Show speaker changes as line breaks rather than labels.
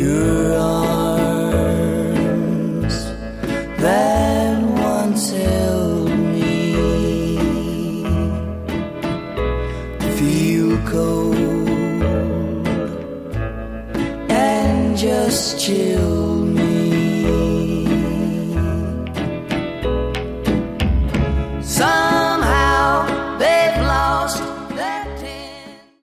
your arms that once held me feel cold and just chill.